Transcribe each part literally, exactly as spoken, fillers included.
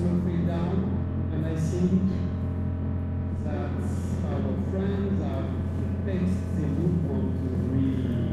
slow fade down, and I think that our friends have the text they would want to read.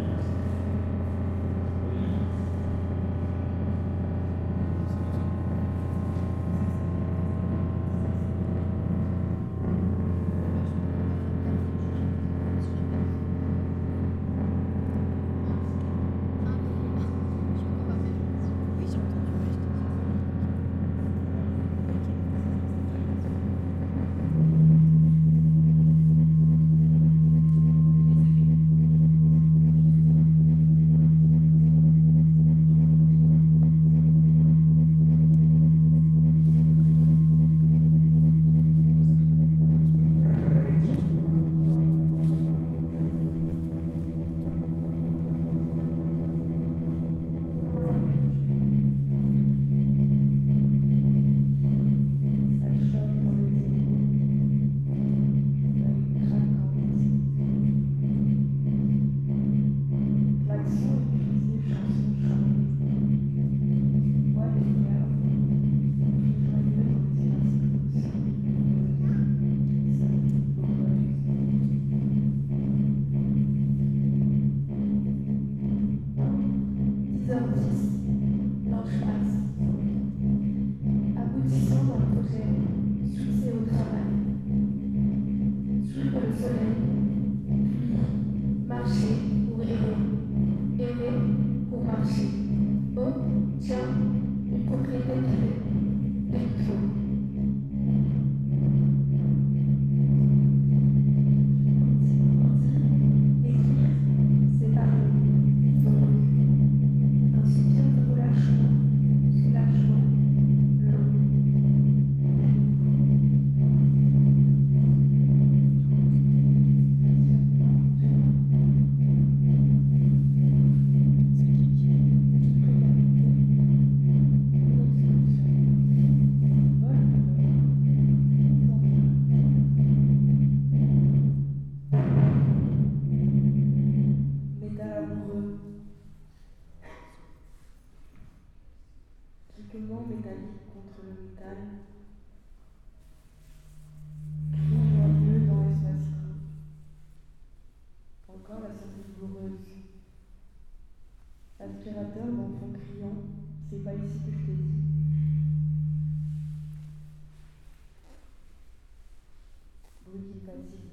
L'aspirateur dans fond criant, c'est pas ici que je t'ai dit. Bruit qui fatigue.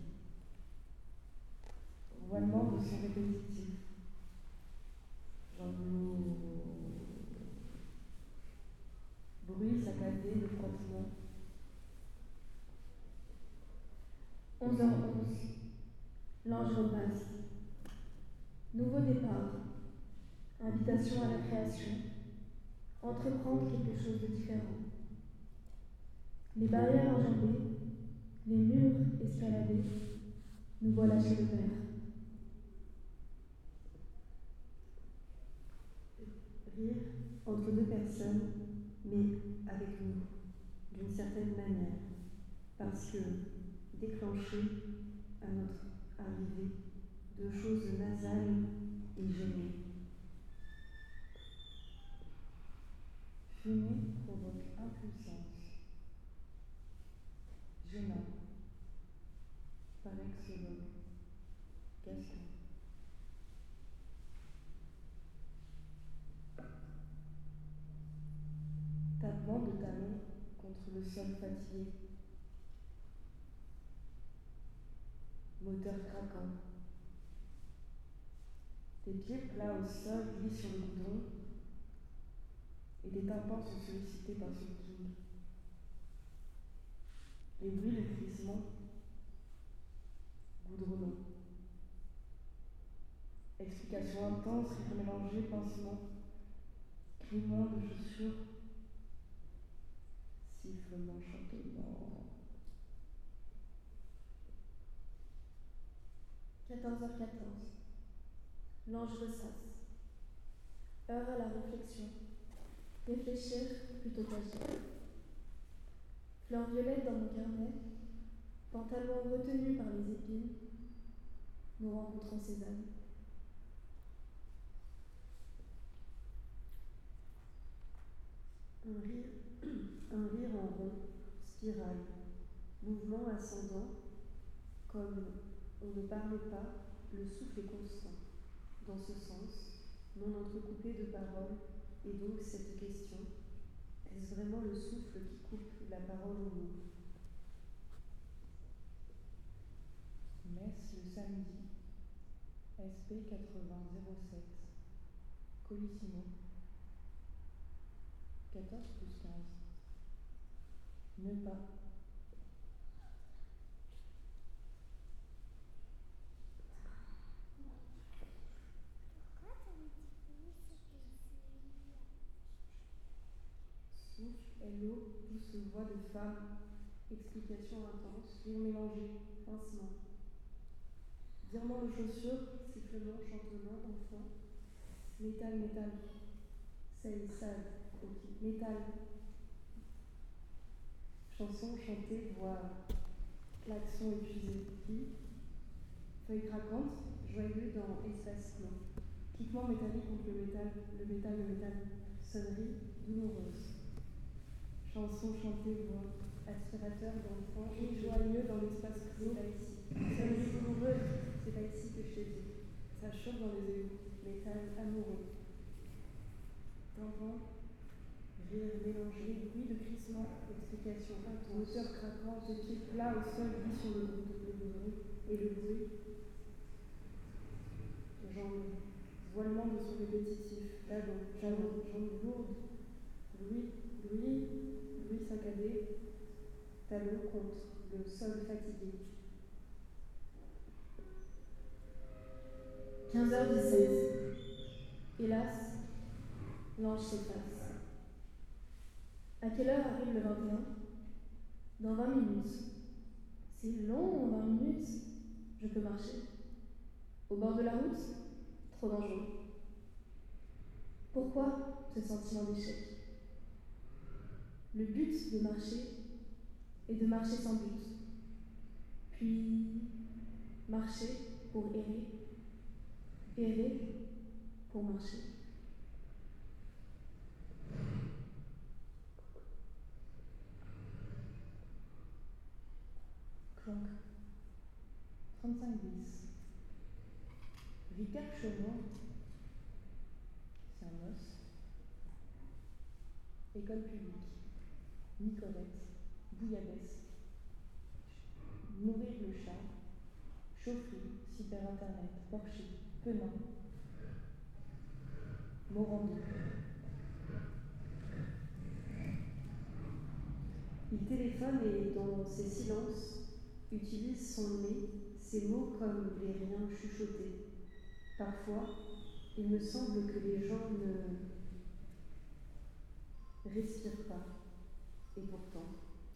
Voilement de son répétitif. J'engloue. Bruit saccadé de frottement. onze heures onze. L'ange repasse. Nouveau départ. Invitation à la création. Entreprendre quelque chose de différent. Les barrières enjambées, les murs escaladés, nous voilà chez le Père. Rire entre deux personnes, mais avec nous, d'une certaine manière, parce que déclenché à notre arrivée de choses nasales et gênées. Fumer provoque impuissance, gênant, par exologue, Gaston. Tapement de talons contre le sol fatigué, moteur craquant. Des pieds plats au sol glissent sur le goudron et des tympans sont sollicités par ce king. Les bruits de crissement, goudronnant. Explication intense, rire mélangé, pincement, clignement de chaussures, sifflement chantonnant. quatorze heures quatorze. L'ange ressasse. Heure à la réflexion. Réfléchir plutôt qu'agir. Fleur violette dans mon carnet. Pantalon retenu par les épines. Nous rencontrons Cézanne. Un rire un rire en rond, spirale, mouvement ascendant, comme on ne parle pas, le souffle est constant. Dans ce sens, non entrecoupé de paroles, et donc cette question, est-ce vraiment le souffle qui coupe la parole au mot? Messe le samedi, S P quatre-vingts zéro sept, Colissimo, quatorze plus quinze. Ne pas. Souffle, hello, douce voix de femme, explication intense, rire mélangé, pincement. Virement de chaussures, sifflement, chantement, enfant. Métal, métal. Sale, sale, ok. Métal. Chanson chantée, voix, klaxon épuisé, qui. Feuille craquante, joyeux dans espace clos. Piquement métallique contre le métal, le métal, le métal. Sonnerie douloureuse. Chanson chantée, voix, aspirateur d'enfant et joyeux dans l'espace clos. C'est pas ici. Sonnerie douloureuse, c'est pas ici que je t'ai dit. Ça chauffe dans les égouts. Métal amoureux. Tympan, rire mélangé, bruit de crissement, explication intense. Moteur craquant, tes pieds plats au sol, lui sur le bruit. Et le bruit. Jambes, voilement de son répétitif. Talon, jalon, jambes lourdes. Bruit, bruit, bruit saccadé. Talon contre le sol fatigué. quinze heures dix-seize. Hélas, l'ange s'efface. À quelle heure arrive le vingt et un? Dans vingt minutes. C'est long, vingt minutes. Je peux marcher. Au bord de la route? Trop dangereux. Pourquoi ce sentiment d'échec? Le but de marcher est de marcher sans but. Puis marcher pour errer. Errer pour marcher. Clonk. trente-cinq bis. Ricard Chaumont, c'est un os. École publique. Nicolette. Bouillabaisse. Nourrir le chat. Chaufferie. Super Internet. Porcher. Penin. Morando. Il téléphone et, dans ses silences, utilise son nez, ses mots comme les riens chuchotés. Parfois, il me semble que les gens ne respirent pas. Et pourtant.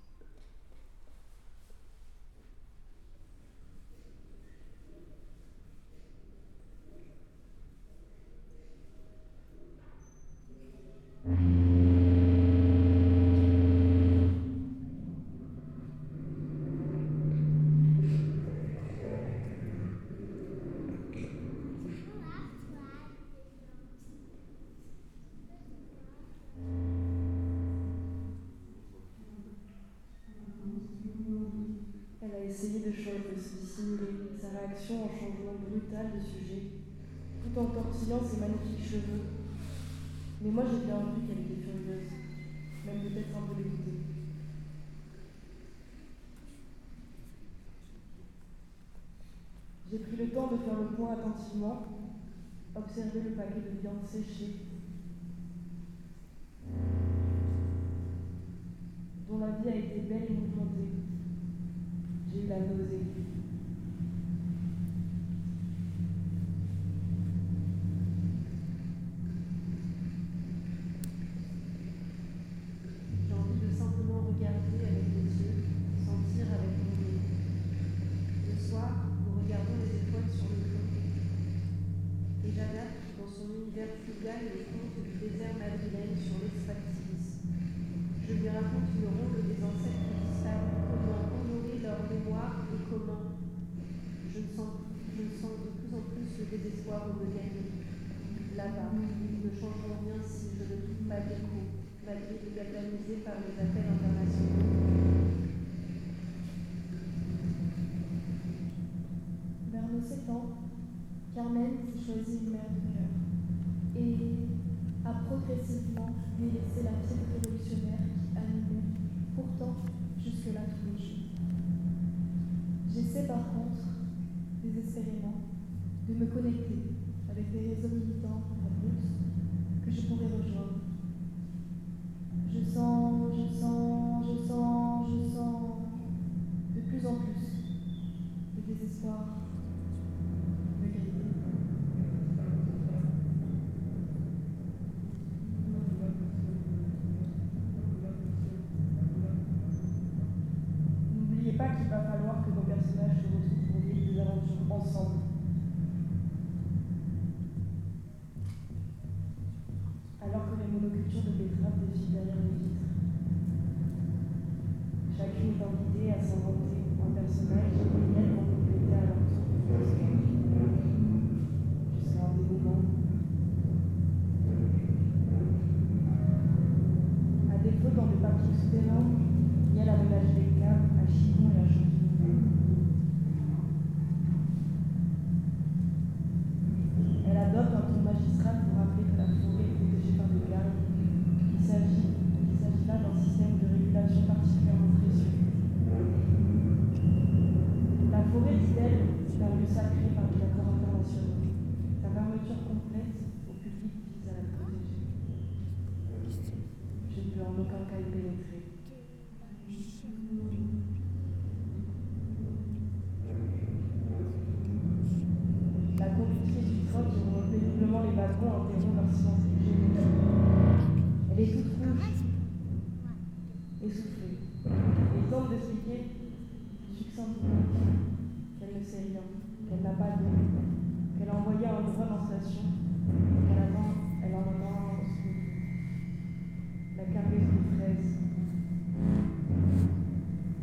Essayé de, de se dissimuler sa réaction en changement brutal de sujet, tout en tortillant ses magnifiques cheveux. Mais moi j'ai bien vu qu'elle était furieuse, même peut-être un peu dégoûtée. J'ai pris le temps de faire le point attentivement, observer le paquet de viande séchée, dont la vie a été belle et mouvementée. J'ai eu la nausée. J'ai envie de simplement regarder avec les yeux, sentir avec mon nez. Le soir, nous regardons les étoiles sur le fond. Et Jada, dans son univers frugal, les contes du désert madrilène sur l'extractivisme. Je lui raconte le rôle des ancêtres qui disparus, comment honorer leur mémoire et comment. Je me sens, je me sens de plus en plus le désespoir au me gagner. Là-bas, nous ne changerons rien si je ne trouve pas d'écho, malgré les galvanisations. localisée par les appels internationaux. Vers nos sept ans, Carmen s'est choisie une mère d'honneur et a progressivement délaissé la fibre révolutionnaire qui animait pourtant jusque-là tous les jours. J'essaie par contre, désespérément, de me connecter avec des réseaux militants adultes que je pourrais rejoindre. Je sens, je sens, je sens, je sens de plus en plus le désespoir me griller. N'oubliez pas qu'il va falloir que nos personnages se retrouvent pour vivre des aventures ensemble. Alors que les monocultures de betteraves défilent derrière les vitres. Chacune est invitée à s'inventer un personnage et elles vont compléter à leur tour l'histoire. Jusqu'à un dénouement. À défaut, dans le parking souterrain, Miel a aménagé des caves à chiffon et à champignons. Elle adopte un ton magistral pour rappeler que la forêt est protégée par des gardes. Il s'agit, il s'agit là d'un système de régulation particulièrement précieux. La forêt, dit-elle, est un lieu sacré par les accords internationaux. Sa fermeture complète au public vise à la protéger. Je ne peux en aucun cas y pénétrer. La conductrice du train qui remonte péniblement les wagons interrompt leur silence généreux. Elle est toute rouge, essoufflée, et tente d'expliquer succinctement qu'elle ne sait rien, qu'elle n'a pas d'eau, qu'elle a envoyé un drone en station, et qu'elle attend, elle en attend un souvenir. La cargaison de fraises.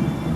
Thank you.